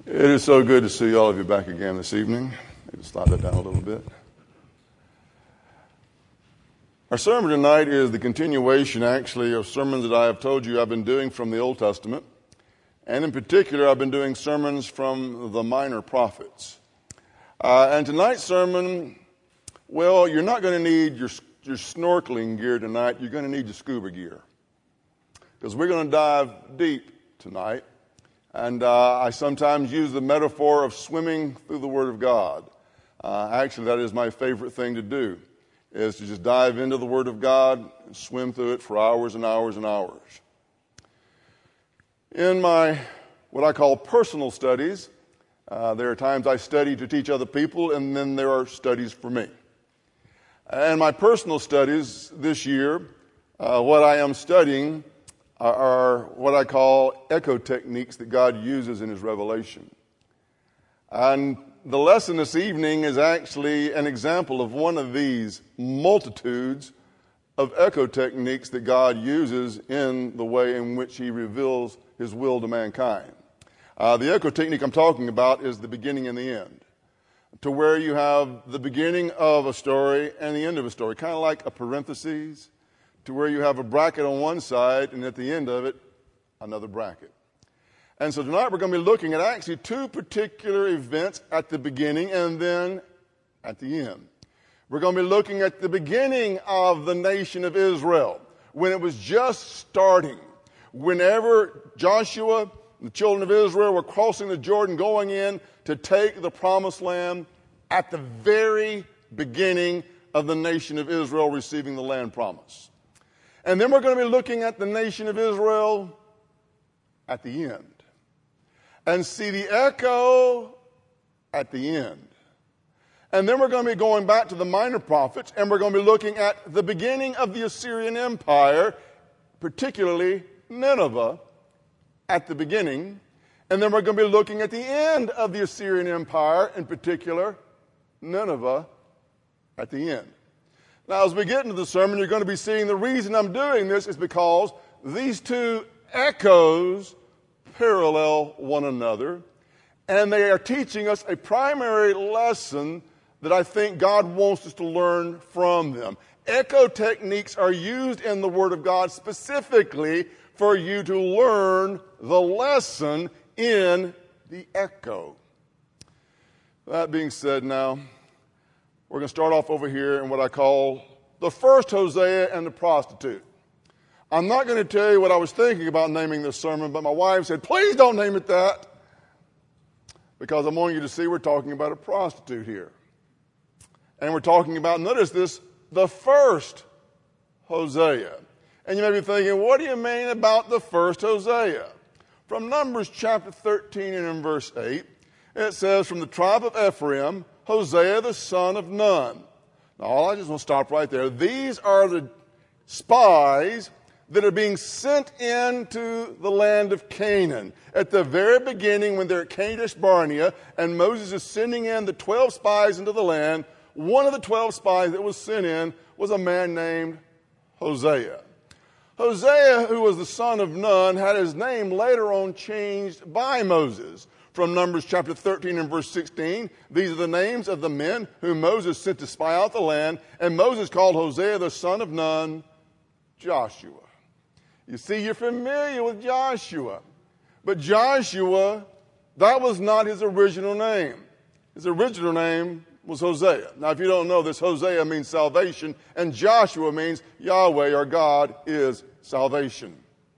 It is so good to see all of you back again this evening. Maybe slide that down a little bit. Our sermon tonight is the continuation, actually, of sermons that I have told you I've been doing from the Old Testament. And in particular, I've been doing sermons from the minor prophets. And tonight's sermon, well, you're not going to need your snorkeling gear tonight. You're going to need your scuba gear. Because we're going to dive deep tonight. And I sometimes use the metaphor of swimming through the Word of God. Actually, that is my favorite thing to do, is to just dive into the Word of God and swim through it for hours and hours and hours. In my, what I call personal studies, there are times I study to teach other people, and then there are studies for me. And my personal studies this year, what I am studying are what I call echo techniques that God uses in His revelation. And the lesson this evening is actually an example of one of these multitudes of echo techniques that God uses in the way in which He reveals His will to mankind. The echo technique I'm talking about is the beginning and the end, to where you have the beginning of a story and the end of a story, kind of like a parenthesis, to where you have a bracket on one side and at the end of it, another bracket. And so tonight we're going to be looking at actually two particular events at the beginning and then at the end. We're going to be looking at the beginning of the nation of Israel, when it was just starting. Whenever Joshua and the children of Israel were crossing the Jordan, going in to take the promised land, at the very beginning of the nation of Israel receiving the land promise. And then we're going to be looking at the nation of Israel at the end. And see the echo at the end. And then we're going to be going back to the minor prophets, and we're going to be looking at the beginning of the Assyrian Empire, particularly Nineveh, at the beginning. And then we're going to be looking at the end of the Assyrian Empire, in particular, Nineveh, at the end. Now, as we get into the sermon, you're going to be seeing the reason I'm doing this is because these two echoes parallel one another, and they are teaching us a primary lesson that I think God wants us to learn from them. Echo techniques are used in the Word of God specifically for you to learn the lesson in the echo. That being said, now, we're going to start off over here in what I call the first Hosea and the prostitute. I'm not going to tell you what I was thinking about naming this sermon, but my wife said, please don't name it that, because I want you to see we're talking about a prostitute here. And we're talking about, notice this, the first Hosea. And you may be thinking, what do you mean about the first Hosea? From Numbers chapter 13 and in verse 8, it says, from the tribe of Ephraim, Hosea the son of Nun. Now, I just want to stop right there. These are the spies that are being sent into the land of Canaan. At the very beginning, when they're at Kadesh Barnea, and Moses is sending in the 12 spies into the land, one of the 12 spies that was sent in was a man named Hosea. Hosea, who was the son of Nun, had his name later on changed by Moses. From Numbers chapter 13 and verse 16, these are the names of the men whom Moses sent to spy out the land, and Moses called Hosea the son of Nun, Joshua. You see, you're familiar with Joshua. But Joshua, that was not his original name. His original name was Hosea. Now, if you don't know this, Hosea means salvation, and Joshua means Yahweh, or God, is salvation.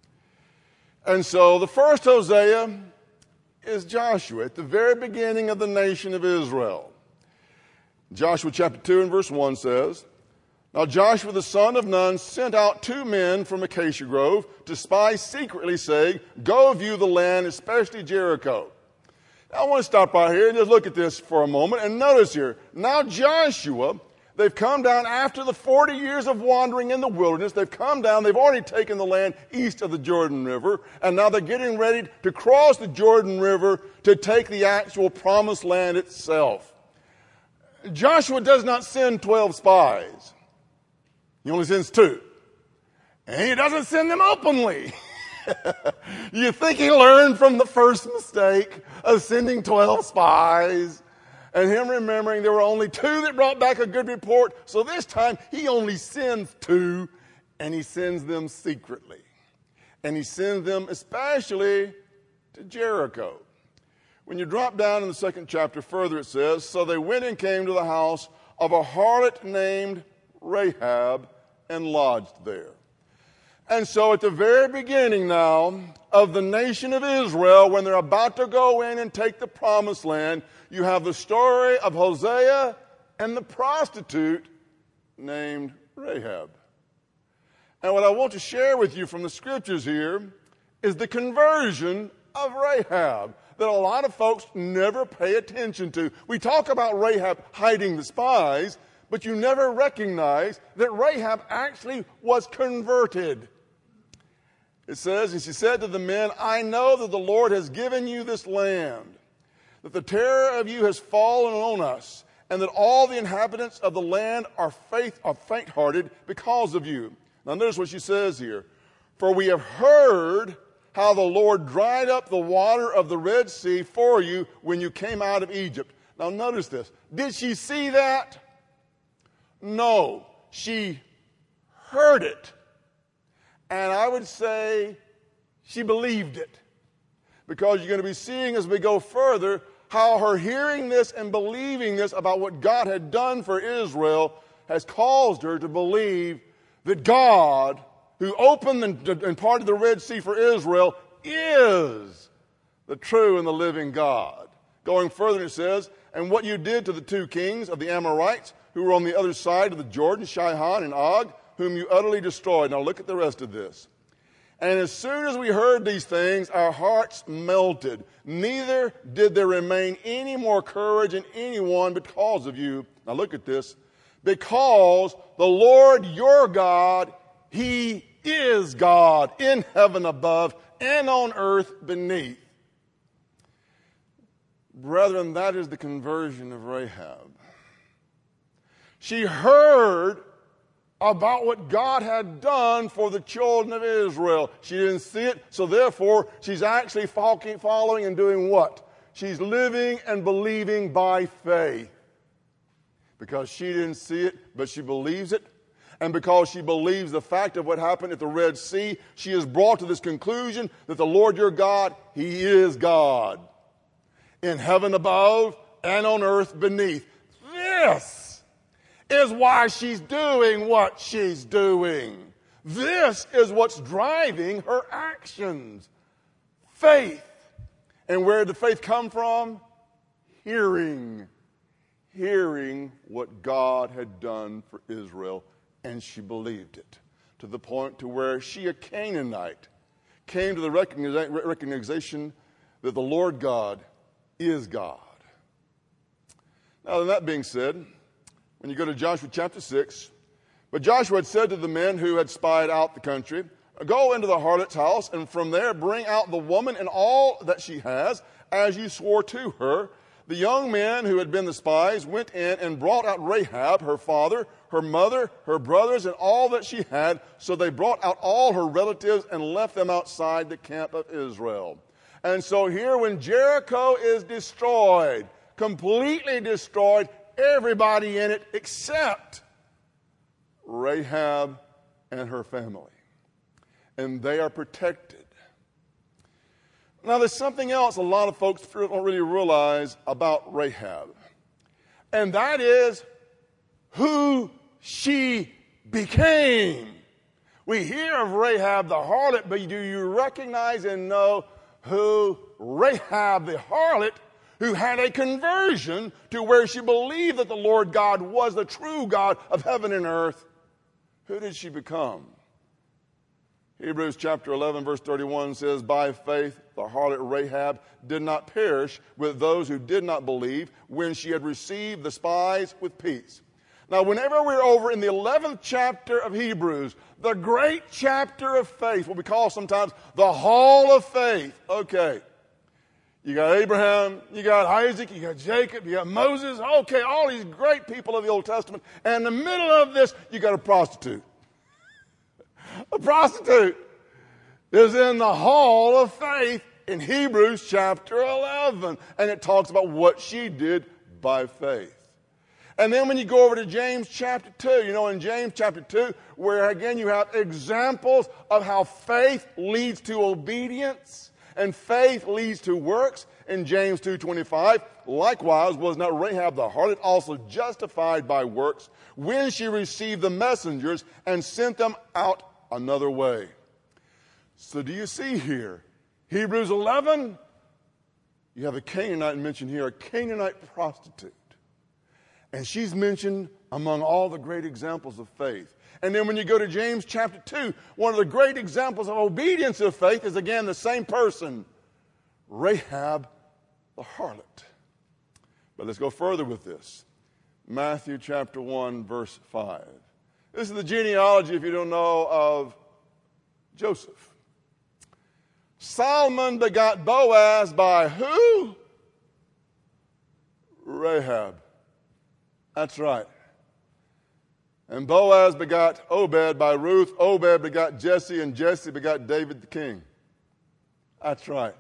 And so the first Hosea is Joshua, at the very beginning of the nation of Israel. Joshua chapter 2 and verse 1 says, now Joshua the son of Nun sent out 2 men from Acacia Grove to spy secretly, saying, go view the land, especially Jericho. Now I want to stop right here and just look at this for a moment. And notice here, now Joshua, they've come down after the 40 years of wandering in the wilderness. They've come down, they've already taken the land east of the Jordan River, and now they're getting ready to cross the Jordan River to take the actual promised land itself. Joshua does not send 12 spies. He only sends 2. And he doesn't send them openly. You think he learned from the first mistake of sending 12 spies and him remembering there were only 2 that brought back a good report. So this time he only sends 2 and he sends them secretly. And he sends them especially to Jericho. When you drop down in the 2nd chapter further, it says, so they went and came to the house of a harlot named Rahab and lodged there. And so at the very beginning now of the nation of Israel, when they're about to go in and take the promised land, you have the story of Hosea and the prostitute named Rahab. And what I want to share with you from the scriptures here is the conversion of Rahab that a lot of folks never pay attention to. We talk about Rahab hiding the spies, but you never recognize that Rahab actually was converted. It says, and she said to the men, I know that the Lord has given you this land, that the terror of you has fallen on us, and that all the inhabitants of the land are faint-hearted because of you. Now notice what she says here. For we have heard how the Lord dried up the water of the Red Sea for you when you came out of Egypt. Now notice this. Did she see that? No. She heard it. And I would say she believed it. Because you're going to be seeing as we go further how her hearing this and believing this about what God had done for Israel has caused her to believe that God, who opened and parted the Red Sea for Israel, is the true and the living God. Going further, it says, and what you did to the 2 kings of the Amorites who were on the other side of the Jordan, Sihon and Og, whom you utterly destroyed. Now look at the rest of this. And as soon as we heard these things, our hearts melted. Neither did there remain any more courage in anyone because of you. Now look at this. Because the Lord your God, He is God in heaven above and on earth beneath. Brethren, that is the conversion of Rahab. She heard about what God had done for the children of Israel. She didn't see it, so therefore she's actually following and doing what? She's living and believing by faith. Because she didn't see it, but she believes it. And because she believes the fact of what happened at the Red Sea, she is brought to this conclusion that the Lord your God, He is God. In heaven above and on earth beneath. This is why she's doing what she's doing. This is what's driving her actions. Faith. And where did faith come from? Hearing. Hearing what God had done for Israel, and she believed it to the point to where she, a Canaanite, came to the recognition that the Lord God is God. Now, that being said, when you go to Joshua chapter 6, but Joshua had said to the men who had spied out the country, go into the harlot's house, and from there bring out the woman and all that she has, as you swore to her. The young men who had been the spies went in and brought out Rahab, her father, her mother, her brothers, and all that she had. So they brought out all her relatives and left them outside the camp of Israel. And so here when Jericho is destroyed, completely destroyed, everybody in it except Rahab and her family. And they are protected. Now, there's something else a lot of folks don't really realize about Rahab. And that is who she became. We hear of Rahab the harlot, but do you recognize and know who Rahab the harlot, who had a conversion to where she believed that the Lord God was the true God of heaven and earth, who did she become? Hebrews chapter 11 verse 31 says, by faith the harlot Rahab did not perish with those who did not believe when she had received the spies with peace. Now, whenever we're over in the 11th chapter of Hebrews, the great chapter of faith, what we call sometimes the hall of faith. Okay, you got Abraham, you got Isaac, you got Jacob, you got Moses. Okay, all these great people of the Old Testament. And in the middle of this, you got a prostitute. A prostitute. is in the hall of faith in Hebrews chapter 11. And it talks about what she did by faith. And then when you go over to James chapter 2, in James chapter 2, where again you have examples of how faith leads to obedience and faith leads to works. In James 2:25, likewise was not Rahab the harlot also justified by works when she received the messengers and sent them out another way. So do you see here, Hebrews 11, you have a Canaanite mentioned here, a Canaanite prostitute. And she's mentioned among all the great examples of faith. And then when you go to James chapter 2, one of the great examples of obedience of faith is again the same person, Rahab the harlot. But let's go further with this. Matthew chapter 1, verse 5. This is the genealogy, if you don't know, of Joseph. Solomon begot Boaz by who? Rahab. That's right. And Boaz begot Obed by Ruth. Obed begot Jesse, and Jesse begot David the king. That's right.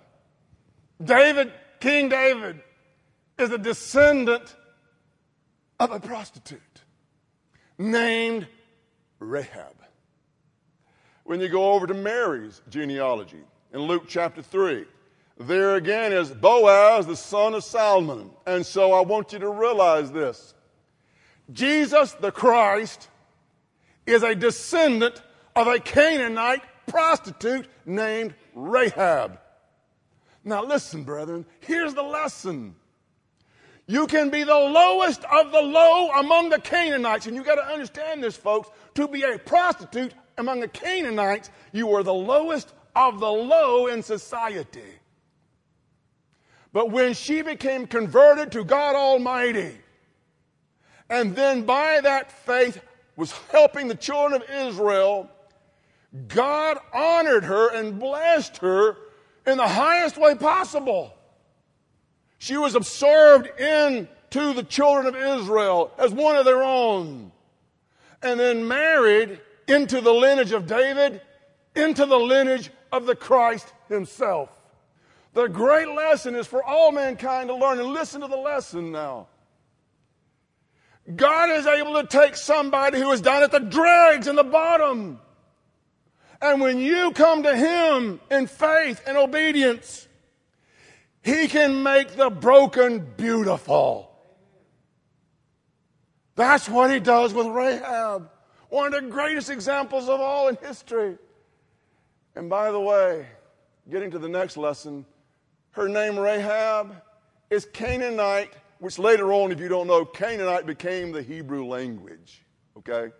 King David, is a descendant of a prostitute named Rahab. When you go over to Mary's genealogy in Luke chapter 3, there again is Boaz, the son of Salmon. And so I want you to realize this. Jesus the Christ is a descendant of a Canaanite prostitute named Rahab. Now listen, brethren, here's the lesson. You can be the lowest of the low among the Canaanites, and you got to understand this, folks. To be a prostitute among the Canaanites, you are the lowest of the low in society. But when she became converted to God Almighty, and then by that faith was helping the children of Israel, God honored her and blessed her in the highest way possible. She was absorbed into the children of Israel as one of their own, and then married into the lineage of David, into the lineage of the Christ himself. The great lesson is for all mankind to learn, and listen to the lesson now. God is able to take somebody who is down at the dregs in the bottom, and when you come to him in faith and obedience, he can make the broken beautiful. That's what he does with Rahab, one of the greatest examples of all in history. And by the way, getting to the next lesson, her name Rahab is Canaanite, which later on, if you don't know, Canaanite became the Hebrew language. Okay?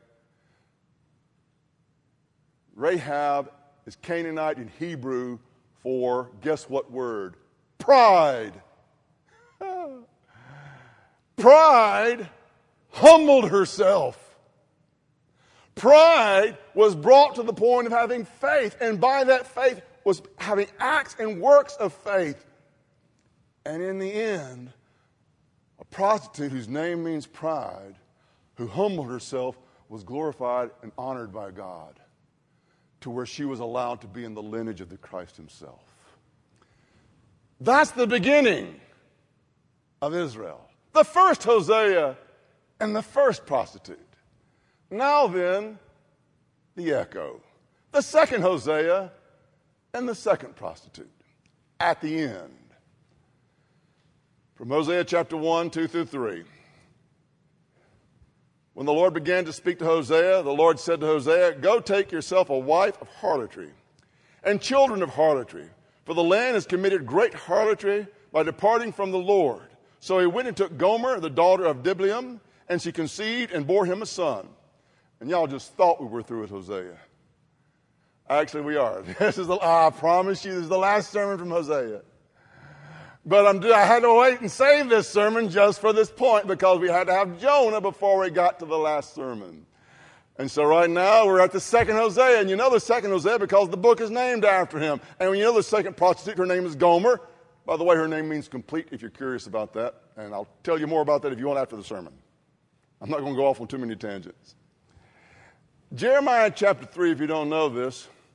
Rahab is Canaanite in Hebrew for, guess what word? Pride. Pride humbled herself. Pride was brought to the point of having faith, and by that faith was having acts and works of faith. And in the end, a prostitute whose name means pride, who humbled herself, was glorified and honored by God, to where she was allowed to be in the lineage of the Christ himself. That's the beginning of Israel. The first Hosea and the first prostitute. Now then, the echo. The second Hosea and the second prostitute. At the end. From Hosea chapter 1, 2 through 3. When the Lord began to speak to Hosea, the Lord said to Hosea, "Go take yourself a wife of harlotry and children of harlotry, for the land has committed great harlotry by departing from the Lord." So he went and took Gomer, the daughter of Diblaim, and she conceived and bore him a son. And y'all just thought we were through with Hosea. Actually, we are. I promise you, this is the last sermon from Hosea. But I had to wait and save this sermon just for this point, because we had to have Jonah before we got to the last sermon. And so right now we're at the second Hosea. And you know the second Hosea because the book is named after him. And when you know the second prostitute, her name is Gomer. By the way, her name means complete, if you're curious about that. And I'll tell you more about that if you want after the sermon. I'm not going to go off on too many tangents. Jeremiah chapter 3, if you don't know this,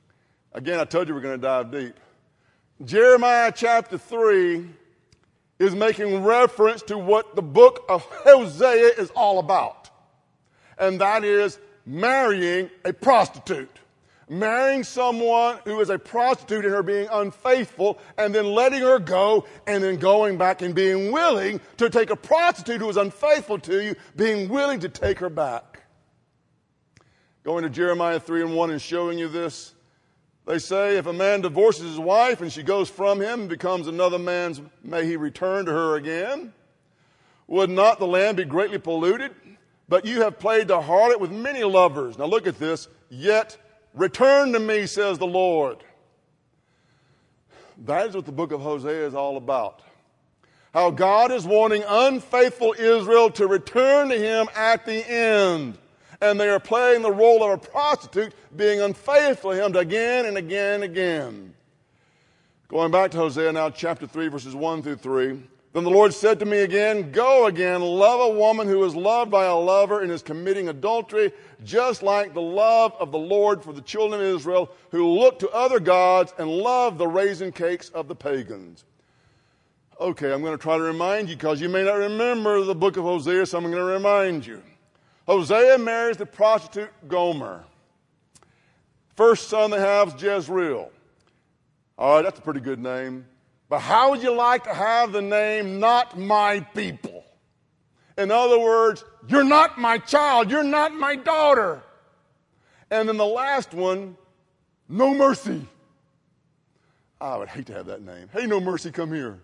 Again, I told you we're going to dive deep. Jeremiah chapter 3 is making reference to what the book of Hosea is all about. And that is marrying a prostitute. Marrying someone who is a prostitute and her being unfaithful, and then letting her go, and then going back and being willing to take a prostitute who is unfaithful to you, being willing to take her back. Going to Jeremiah 3:1 and showing you this. They say, if a man divorces his wife and she goes from him and becomes another man's, may he return to her again. Would not the land be greatly polluted? But you have played the harlot with many lovers. Now look at this. Yet return to me, says the Lord. That is what the book of Hosea is all about. How God is wanting unfaithful Israel to return to him at the end. And they are playing the role of a prostitute, being unfaithful to him again and again and again. Going back to Hosea now, chapter 3, verses 1 through 3. Then the Lord said to me again, go again, love a woman who is loved by a lover and is committing adultery, just like the love of the Lord for the children of Israel, who look to other gods and love the raisin cakes of the pagans. Okay, I'm going to try to remind you, because you may not remember the book of Hosea, so I'm going to remind you. Hosea marries the prostitute Gomer. First son they have is Jezreel. All right, that's a pretty good name. But how would you like to have the name Not My People? In other words, you're not my child, you're not my daughter. And then the last one, No Mercy. I would hate to have that name. Hey, No Mercy, come here.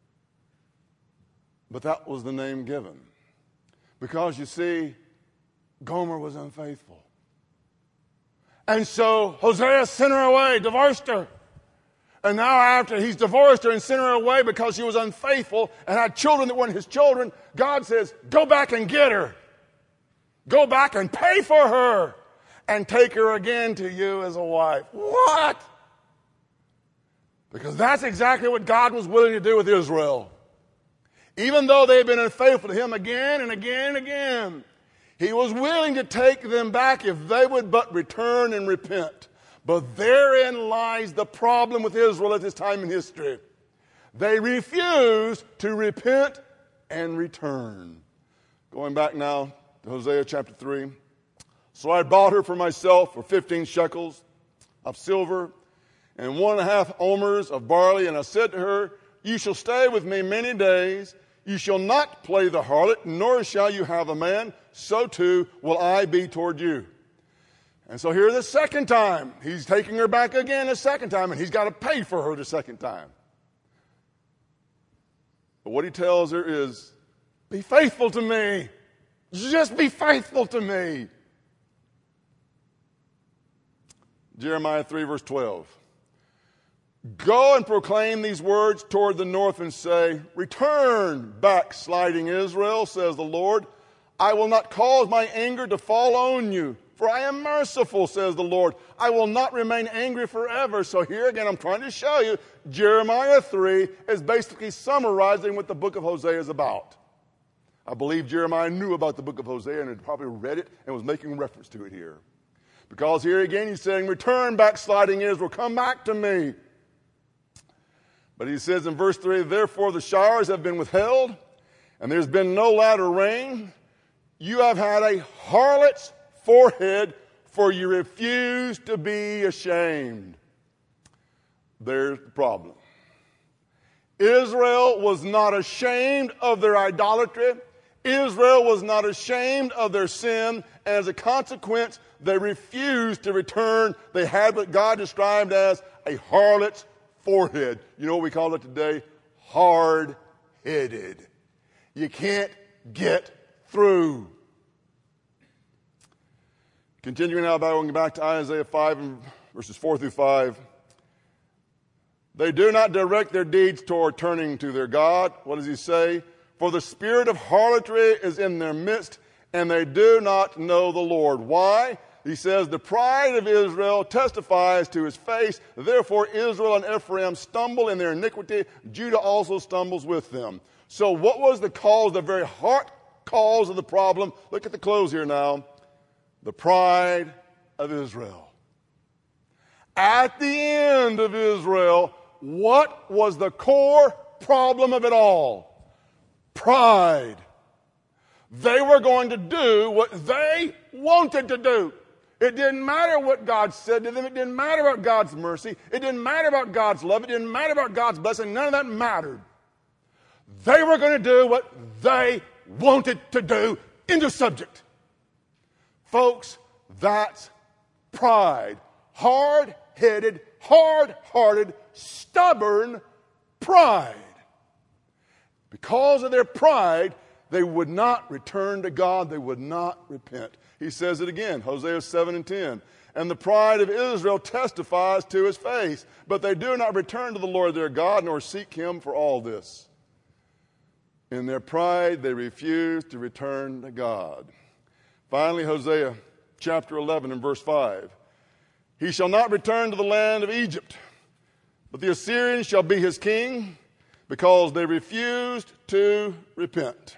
But that was the name given. Because you see, Gomer was unfaithful. And so Hosea sent her away, divorced her. And now after he's divorced her and sent her away because she was unfaithful and had children that weren't his children, God says, go back and get her. Go back and pay for her and take her again to you as a wife. What? Because that's exactly what God was willing to do with Israel. Even though they had been unfaithful to him again and again and again, he was willing to take them back if they would but return and repent. But therein lies the problem with Israel at this time in history. They refused to repent and return. Going back now to Hosea chapter 3. So I bought her for myself for 15 shekels of silver and 1.5 omers of barley. And I said to her, you shall stay with me many days. You shall not play the harlot, nor shall you have a man. So too will I be toward you. And so here the second time, he's taking her back again a second time, and he's got to pay for her the second time. But what he tells her is, be faithful to me. Just be faithful to me. Jeremiah 3, verse 12. Go and proclaim these words toward the north and say, return, backsliding Israel, says the Lord. I will not cause my anger to fall on you. For I am merciful, says the Lord. I will not remain angry forever. So here again, I'm trying to show you, Jeremiah 3 is basically summarizing what the book of Hosea is about. I believe Jeremiah knew about the book of Hosea and had probably read it and was making reference to it here. Because here again, he's saying, return, backsliding Israel, come back to me. But he says in verse 3, therefore the showers have been withheld, and there's been no latter rain. You have had a harlot's forehead, for you refuse to be ashamed. There's the problem. Israel was not ashamed of their idolatry. Israel was not ashamed of their sin. And as a consequence, they refused to return. They had what God described as a harlot's forehead. You know what we call it today? Hard-headed. You can't get through. Continuing now, going back to Isaiah 5, and verses 4 through 5. They do not direct their deeds toward turning to their God. What does he say? For the spirit of harlotry is in their midst, and they do not know the Lord. Why? He says, the pride of Israel testifies to his face. Therefore Israel and Ephraim stumble in their iniquity. Judah also stumbles with them. So what was the cause, the very heart cause of the problem? Look at the close here now. The pride of Israel. At the end of Israel, what was the core problem of it all? Pride. They were going to do what they wanted to do. It didn't matter what God said to them. It didn't matter about God's mercy. It didn't matter about God's love. It didn't matter about God's blessing. None of that mattered. They were going to do what they wanted to do in the subject. Folks, that's pride. Hard-headed, hard-hearted, stubborn pride. Because of their pride, they would not return to God. They would not repent. He says it again, Hosea 7 and 10. And the pride of Israel testifies to his face, but they do not return to the Lord their God, nor seek him for all this. In their pride, they refuse to return to God. Finally, Hosea chapter 11 and verse 5. He shall not return to the land of Egypt, but the Assyrians shall be his king, because they refused to repent.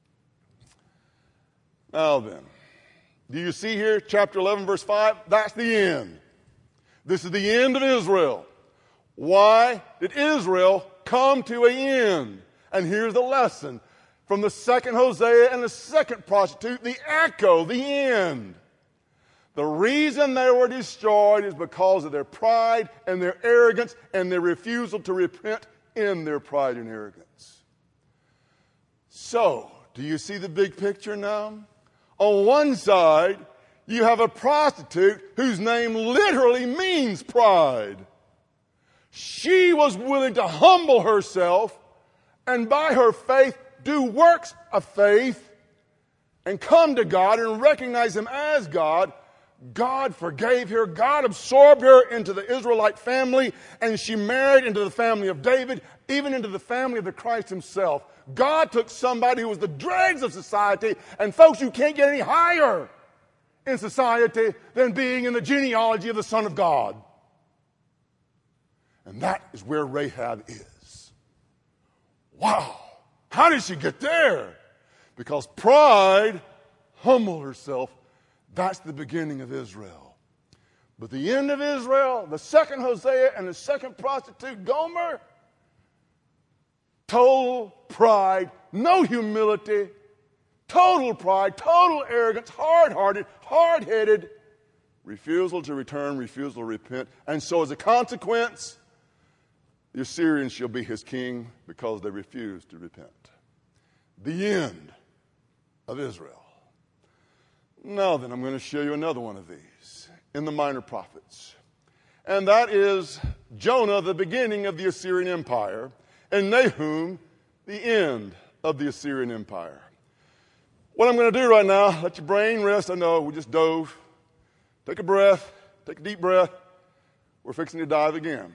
Now then, do you see here, chapter 11, verse 5? That's the end. This is the end of Israel. Why did Israel come to an end? And here's the lesson from the second Hosea and the second prostitute, the echo, the end. The reason they were destroyed is because of their pride and their arrogance and their refusal to repent in their pride and arrogance. So, do you see the big picture now? On one side, you have a prostitute whose name literally means pride. She was willing to humble herself and by her faith do works of faith and come to God and recognize him as God. God forgave her. God absorbed her into the Israelite family, and she married into the family of David, even into the family of the Christ himself. God took somebody who was the dregs of society, and folks, you can't get any higher in society than being in the genealogy of the Son of God. And that is where Rahab is. Wow! How did she get there? Because pride humbled herself. That's the beginning of Israel. But the end of Israel, the second Hosea and the second prostitute, Gomer, total pride, no humility, total pride, total arrogance, hard-hearted, hard-headed, refusal to return, refusal to repent. And so as a consequence, the Assyrians shall be his king because they refuse to repent. The end of Israel. Now then, I'm going to show you another one of these in the Minor Prophets. And that is Jonah, the beginning of the Assyrian Empire, and Nahum, the end of the Assyrian Empire. What I'm going to do right now, let your brain rest. I know we just dove. Take a breath. Take a deep breath. We're fixing to dive again.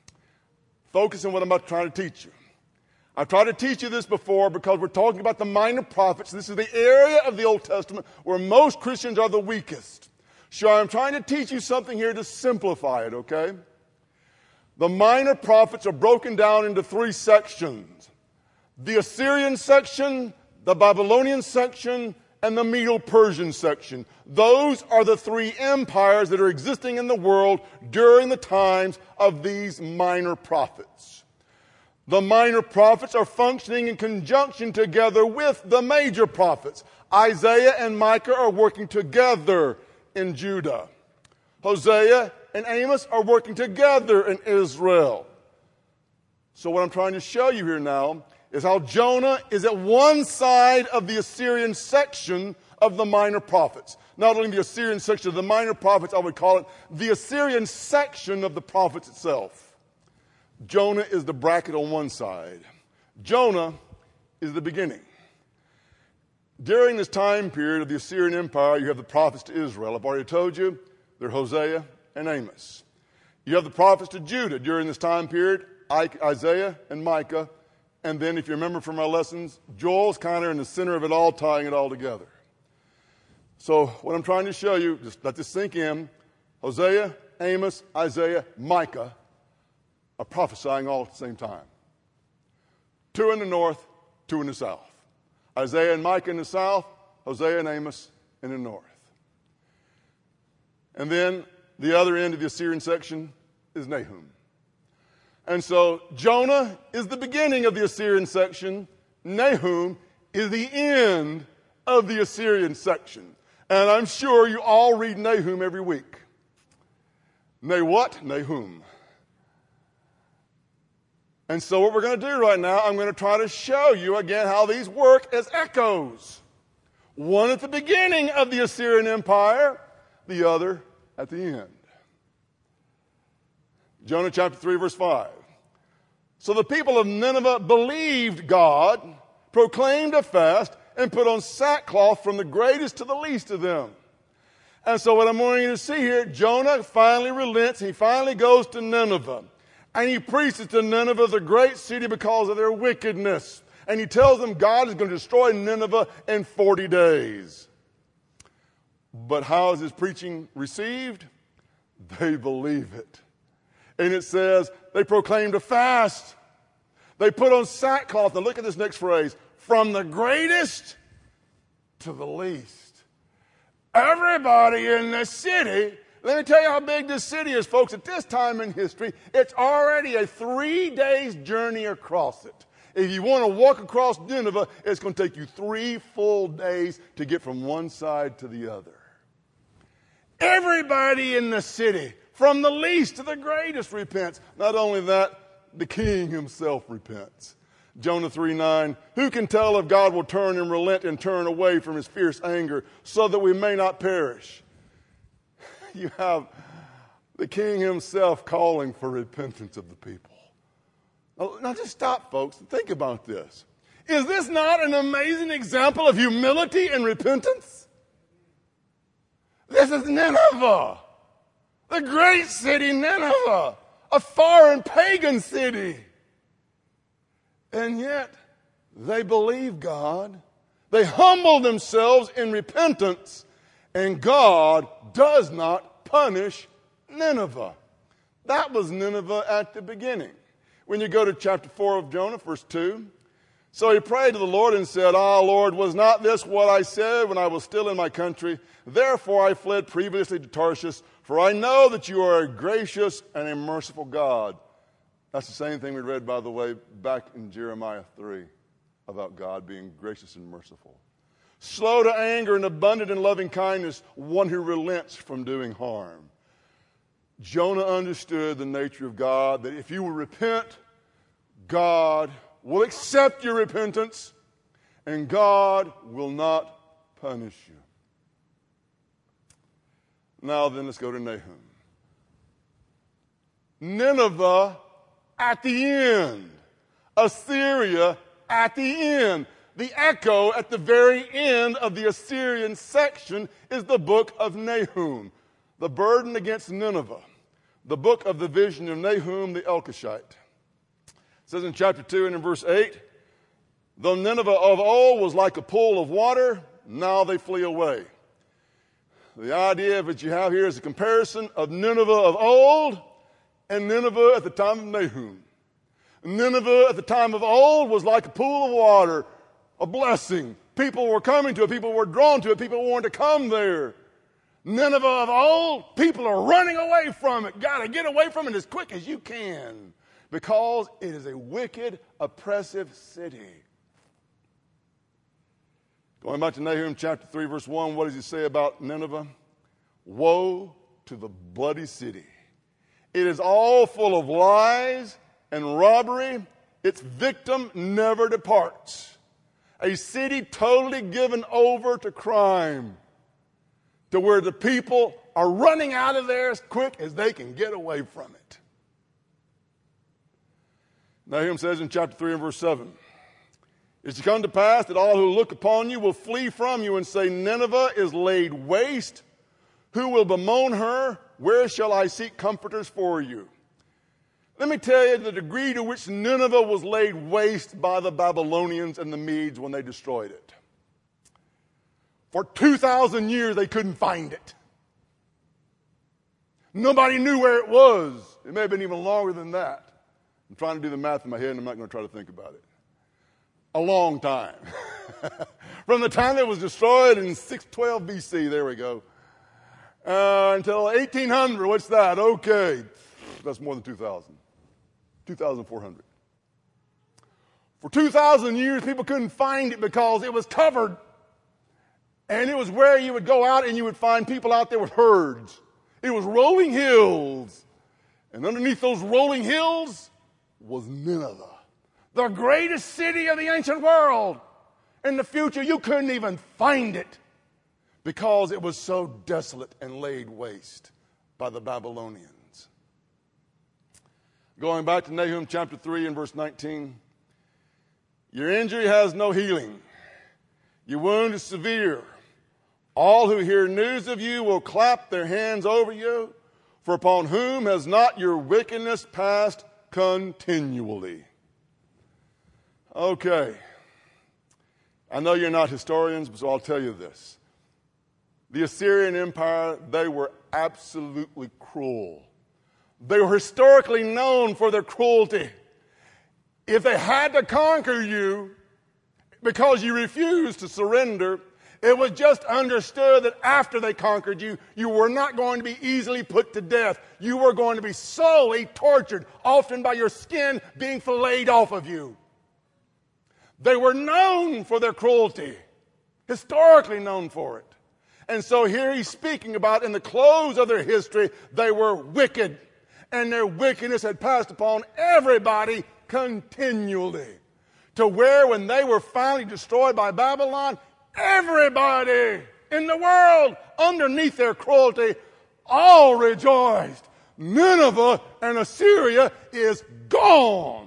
Focus on what I'm about trying to teach you. I've tried to teach you this before because we're talking about the Minor Prophets. This is the area of the Old Testament where most Christians are the weakest. So I'm trying to teach you something here to simplify it, okay? The Minor Prophets are broken down into three sections. The Assyrian section, the Babylonian section, and the Medo-Persian section. Those are the three empires that are existing in the world during the times of these minor prophets. The minor prophets are functioning in conjunction together with the major prophets. Isaiah and Micah are working together in Judah. Hosea and Amos are working together in Israel. So what I'm trying to show you here now is how Jonah is at one side of the Assyrian section of the minor prophets. Not only the Assyrian section of the minor prophets, I would call it the Assyrian section of the prophets itself. Jonah is the bracket on one side. Jonah is the beginning. During this time period of the Assyrian Empire, you have the prophets to Israel. I've already told you, they're Hosea and Amos. You have the prophets to Judah during this time period, Isaiah and Micah. And then, if you remember from our lessons, Joel's kind of in the center of it all, tying it all together. So what I'm trying to show you, just let this sink in, Hosea, Amos, Isaiah, Micah are prophesying all at the same time. Two in the north, two in the south. Isaiah and Micah in the south, Hosea and Amos in the north. And then The other end of the Assyrian section is Nahum. And so Jonah is the beginning of the Assyrian section. Nahum is the end of the Assyrian section. And I'm sure you all read Nahum every week. What? Nahum. And so what we're going to do right now, I'm going to try to show you again how these work as echoes. One at the beginning of the Assyrian Empire, the other at the end. Jonah chapter 3, verse 5. So the people of Nineveh believed God, proclaimed a fast, and put on sackcloth from the greatest to the least of them. And so what I'm wanting you to see here, Jonah finally relents. He finally goes to Nineveh. And he preaches to Nineveh, the great city, because of their wickedness. And he tells them God is going to destroy Nineveh in 40 days. But how is his preaching received? They believe it. And it says they proclaimed a fast. They put on sackcloth. Now look at this next phrase. From the greatest to the least. Everybody in the city. Let me tell you how big this city is, folks. At this time in history, it's already a 3 days journey across it. If you want to walk across Nineveh, it's going to take you 3 full days to get from one side to the other. Everybody in the city, from the least to the greatest, repents. Not only that, the king himself repents. Jonah 3:9, who can tell if God will turn and relent and turn away from his fierce anger so that we may not perish? You have the king himself calling for repentance of the people. Now just stop, folks, and think about this. Is this not an amazing example of humility and repentance? This is Nineveh, the great city Nineveh, a foreign pagan city. And yet, they believe God. They humble themselves in repentance. And God does not punish Nineveh. That was Nineveh at the beginning. When you go to chapter 4 of Jonah, verse 2. So he prayed to the Lord and said, Lord, was not this what I said when I was still in my country? Therefore I fled previously to Tarshish, for I know that you are a gracious and a merciful God. That's the same thing we read, by the way, back in Jeremiah 3 about God being gracious and merciful. Slow to anger and abundant in loving kindness, one who relents from doing harm. Jonah understood the nature of God, that if you will repent, God will accept your repentance, and God will not punish you. Now then, let's go to Nahum. Nineveh at the end. Assyria at the end. The echo at the very end of the Assyrian section is the book of Nahum, the burden against Nineveh, the book of the vision of Nahum the Elkoshite. It says in chapter 2 and in verse 8, though Nineveh of old was like a pool of water, now they flee away. The idea that you have here is a comparison of Nineveh of old and Nineveh at the time of Nahum. Nineveh at the time of old was like a pool of water, a blessing. People were coming to it. People were drawn to it. People wanted to come there. Nineveh of old, people are running away from it. Got to get away from it as quick as you can because it is a wicked, oppressive city. Going back to Nahum chapter 3, verse 1, what does he say about Nineveh? Woe to the bloody city. It is all full of lies and robbery. Its victim never departs. A city totally given over to crime, to where the people are running out of there as quick as they can get away from it. Nahum says in chapter 3 and verse 7, it's to come to pass that all who look upon you will flee from you and say, Nineveh is laid waste. Who will bemoan her? Where shall I seek comforters for you? Let me tell you the degree to which Nineveh was laid waste by the Babylonians and the Medes when they destroyed it. For 2,000 years, they couldn't find it. Nobody knew where it was. It may have been even longer than that. I'm trying to do the math in my head, and I'm not going to try to think about it. A long time. From the time it was destroyed in 612 BC, there we go, until 1800. What's that? Okay. That's more than 2,000. 2,400. For 2,000 years, people couldn't find it because it was covered. And it was where you would go out and you would find people out there with herds. It was rolling hills. And underneath those rolling hills was Nineveh, the greatest city of the ancient world. In the future, you couldn't even find it because it was so desolate and laid waste by the Babylonians. Going back to Nahum chapter 3 and verse 19. Your injury has no healing. Your wound is severe. All who hear news of you will clap their hands over you, for upon whom has not your wickedness passed continually? Okay. I know you're not historians, so I'll tell you this. The Assyrian Empire, they were absolutely cruel. They were historically known for their cruelty. If they had to conquer you because you refused to surrender, it was just understood that after they conquered you, you were not going to be easily put to death. You were going to be slowly tortured, often by your skin being filleted off of you. They were known for their cruelty, historically known for it. And so here he's speaking about in the close of their history, they were wicked. And their wickedness had passed upon everybody continually. To where when they were finally destroyed by Babylon, everybody in the world underneath their cruelty all rejoiced. Nineveh and Assyria is gone.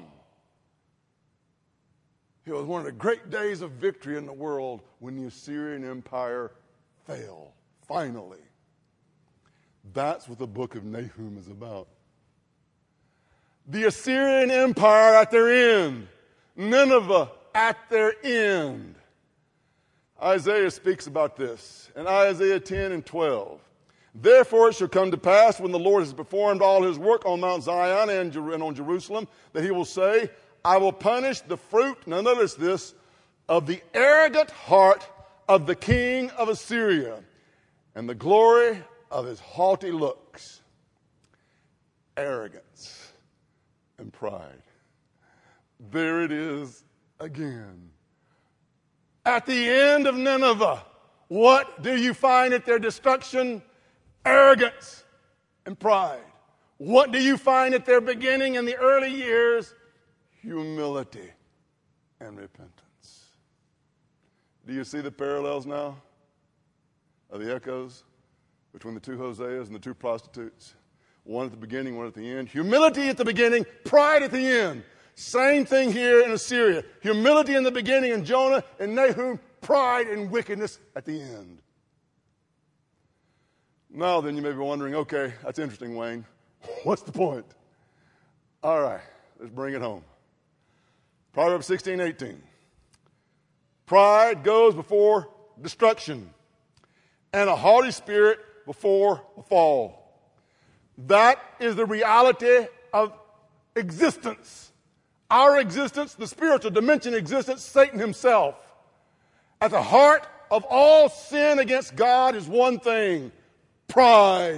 It was one of the great days of victory in the world when the Assyrian Empire fell, finally. That's what the book of Nahum is about. The Assyrian Empire at their end. Nineveh at their end. Isaiah speaks about this in Isaiah 10 and 12. Therefore it shall come to pass when the Lord has performed all his work on Mount Zion and on Jerusalem, that he will say, I will punish the fruit, now notice this, of the arrogant heart of the king of Assyria, and the glory of his haughty looks. Arrogance and pride. There it is again. At the end of Nineveh, what do you find at their destruction? Arrogance and pride. What do you find at their beginning in the early years? Humility and repentance. Do you see the parallels now? Of the echoes between the two Hoseas and the two prostitutes? One at the beginning, one at the end. Humility at the beginning, pride at the end. Same thing here in Assyria. Humility in the beginning in Jonah and Nahum, pride and wickedness at the end. Now then you may be wondering, okay, that's interesting, Wayne. What's the point? All right, let's bring it home. Proverbs 16:18. Pride goes before destruction, and a haughty spirit before a fall. That is the reality of existence. Our existence, the spiritual dimension existence, Satan himself. At the heart of all sin against God is one thing: pride.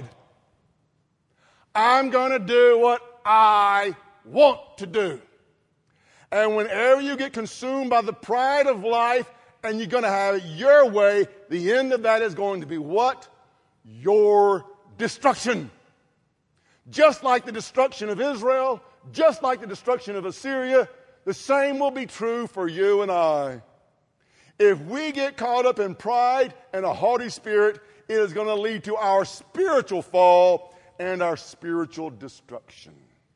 I'm going to do what I want to do. And whenever you get consumed by the pride of life and you're going to have it your way, the end of that is going to be what? Your destruction. Just like the destruction of Israel, just like the destruction of Assyria, the same will be true for you and I. If we get caught up in pride and a haughty spirit, it is going to lead to our spiritual fall and our spiritual destruction.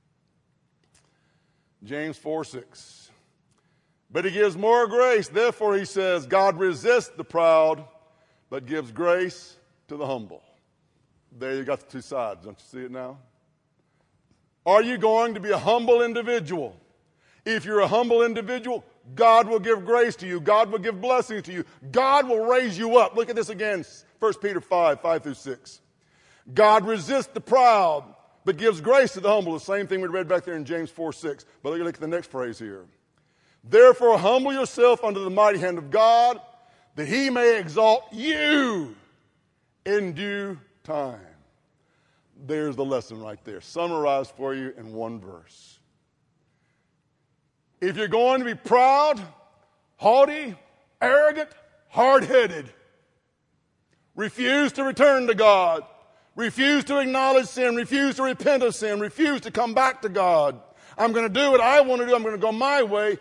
James 4:6. But he gives more grace. Therefore, he says, God resists the proud, but gives grace to the humble. There you got the two sides. Don't you see it now? Are you going to be a humble individual? If you're a humble individual, God will give grace to you. God will give blessings to you. God will raise you up. Look at this again, 1 Peter 5:5-6. God resists the proud, but gives grace to the humble. The same thing we read back there in James 4:6. But look at the next phrase here. Therefore, humble yourself under the mighty hand of God, that he may exalt you in due time. There's the lesson right there, summarized for you in one verse. If you're going to be proud, haughty, arrogant, hard-headed, refuse to return to God, refuse to acknowledge sin, refuse to repent of sin, refuse to come back to God, I'm going to do what I want to do, I'm going to go my way,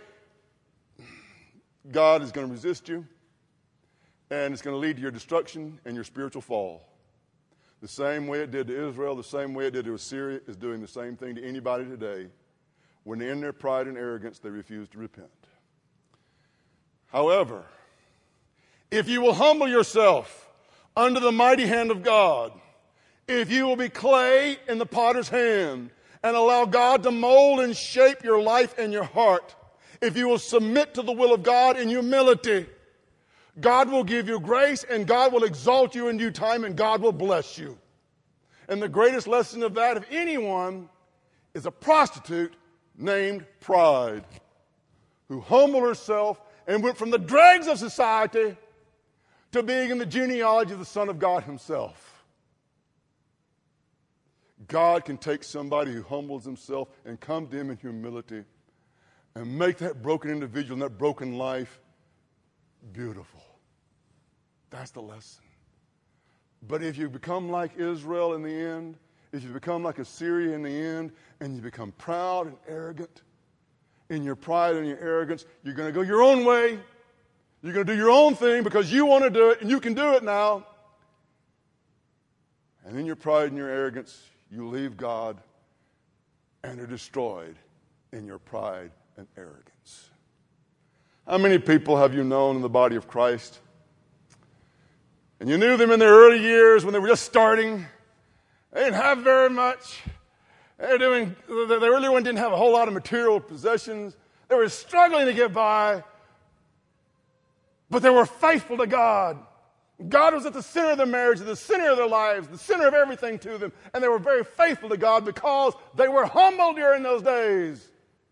God is going to resist you, and it's going to lead to your destruction and your spiritual fall. The same way it did to Israel, the same way it did to Assyria, is doing the same thing to anybody today. When in their pride and arrogance, they refuse to repent. However, if you will humble yourself under the mighty hand of God, if you will be clay in the potter's hand and allow God to mold and shape your life and your heart, if you will submit to the will of God in humility, God will give you grace and God will exalt you in due time and God will bless you. And the greatest lesson of that, if anyone, is a prostitute named Pride, who humbled herself and went from the dregs of society to being in the genealogy of the Son of God himself. God can take somebody who humbles himself and come to him in humility and make that broken individual and that broken life beautiful. That's the lesson. But if you become like Israel in the end, if you become like Assyria in the end, and you become proud and arrogant, in your pride and your arrogance, you're going to go your own way. You're going to do your own thing because you want to do it, and you can do it now. And in your pride and your arrogance, you leave God and are destroyed in your pride and arrogance. How many people have you known in the body of Christ? And you knew them in their early years when they were just starting. They didn't have very much. The early one didn't have a whole lot of material possessions. They were struggling to get by. But they were faithful to God. God was at the center of their marriage, the center of their lives, the center of everything to them. And they were very faithful to God because they were humble during those days.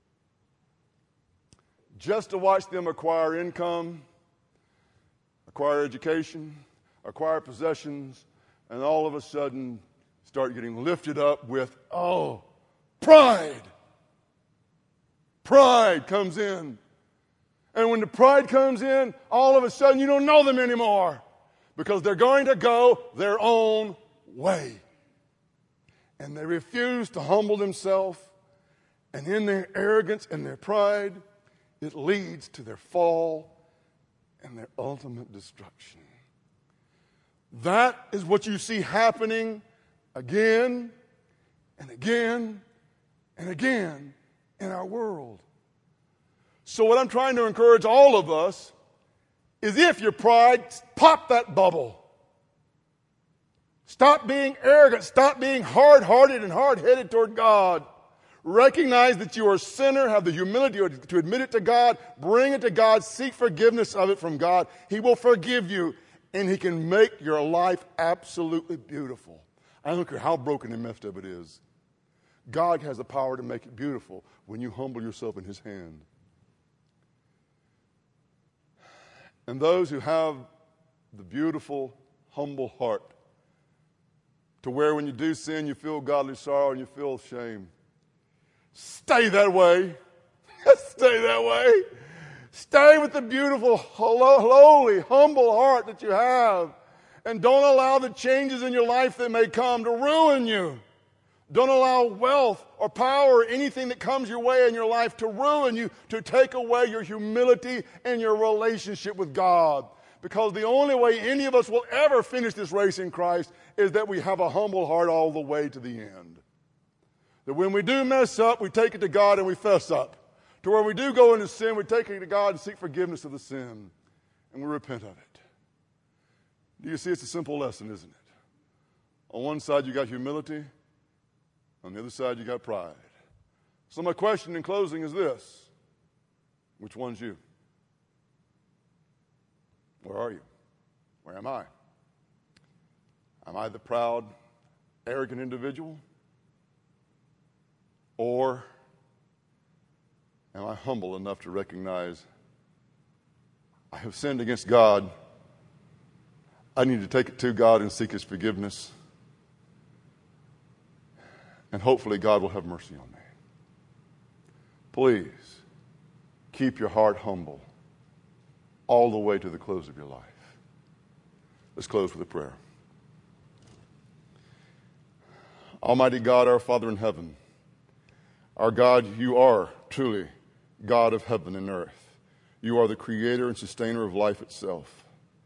Just to watch them acquire income, acquire education, acquire possessions, and all of a sudden start getting lifted up with, pride. Pride comes in. And when the pride comes in, all of a sudden you don't know them anymore because they're going to go their own way. And they refuse to humble themselves, and in their arrogance and their pride, it leads to their fall and their ultimate destruction. That is what you see happening again and again and again in our world. So what I'm trying to encourage all of us is, if your pride, pop that bubble. Stop being arrogant. Stop being hard-hearted and hard-headed toward God. Recognize that you are a sinner. Have the humility to admit it to God. Bring it to God. Seek forgiveness of it from God. He will forgive you, and He can make your life absolutely beautiful. I don't care how broken and messed up it is. God has the power to make it beautiful when you humble yourself in His hand. And those who have the beautiful, humble heart, to where when you do sin, you feel godly sorrow and you feel shame, stay that way. Stay that way. Stay with the beautiful, lowly, humble heart that you have. And don't allow the changes in your life that may come to ruin you. Don't allow wealth or power or anything that comes your way in your life to ruin you, to take away your humility and your relationship with God. Because the only way any of us will ever finish this race in Christ is that we have a humble heart all the way to the end. That when we do mess up, we take it to God and we fess up. To where we do go into sin, we take it to God and seek forgiveness of the sin. And we repent of it. Do you see, it's a simple lesson, isn't it? On one side you got humility. On the other side, you got pride. So my question in closing is this. Which one's you? Where are you? Where am I? Am I the proud, arrogant individual? Or am I humble enough to recognize I have sinned against God? I need to take it to God and seek His forgiveness. and hopefully God will have mercy on me. Please keep your heart humble all the way to the close of your life. Let's close with a prayer. Almighty God, our Father in heaven, our God, you are truly God of heaven and earth. You are the creator and sustainer of life itself.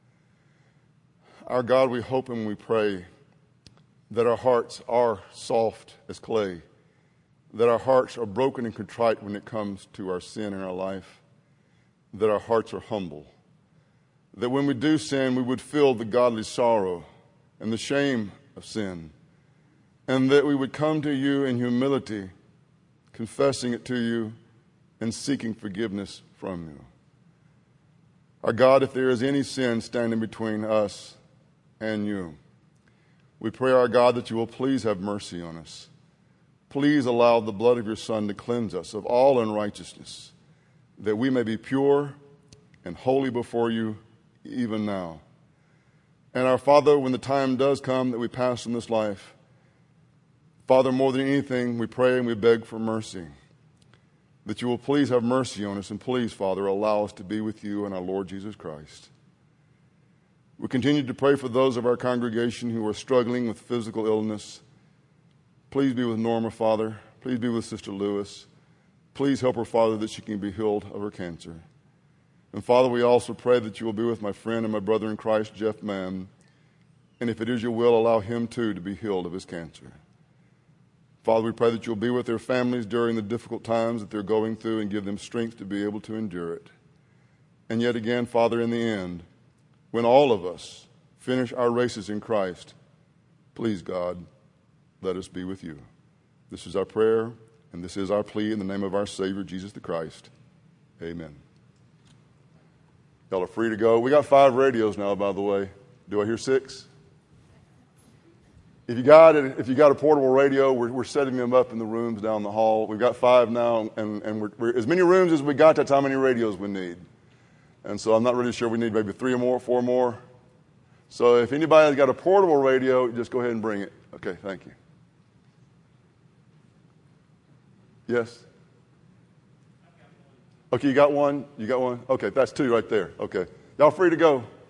Our God, we hope and we pray that our hearts are soft as clay, that our hearts are broken and contrite when it comes to our sin in our life, that our hearts are humble, that when we do sin, we would feel the godly sorrow and the shame of sin, and that we would come to you in humility, confessing it to you and seeking forgiveness from you. Our God, if there is any sin standing between us and you, we pray, our God, that you will please have mercy on us. Please allow the blood of your Son to cleanse us of all unrighteousness, that we may be pure and holy before you even now. And our Father, when the time does come that we pass from this life, Father, more than anything, we pray and we beg for mercy, that you will please have mercy on us, and please, Father, allow us to be with you and our Lord Jesus Christ. We continue to pray for those of our congregation who are struggling with physical illness. Please be with Norma, Father. Please be with Sister Lewis. Please help her, Father, that she can be healed of her cancer. And Father, we also pray that you will be with my friend and my brother in Christ, Jeff Mann. And if it is your will, allow him too to be healed of his cancer. Father, we pray that you'll be with their families during the difficult times that they're going through and give them strength to be able to endure it. And yet again, Father, in the end, when all of us finish our races in Christ, please, God, let us be with you. This is our prayer, and this is our plea in the name of our Savior, Jesus the Christ. Amen. Y'all are free to go. We got 5 radios now, by the way. Do I hear 6? If you got a portable radio, we're setting them up in the rooms down the hall. We've got 5 now, and we're as many rooms as we got, that's how many radios we need. And so I'm not really sure we need maybe 3 or more, 4 more. So if anybody's got a portable radio, just go ahead and bring it. Okay, thank you. Yes? Okay, you got one? You got one? Okay, that's 2 right there. Okay. Y'all free to go.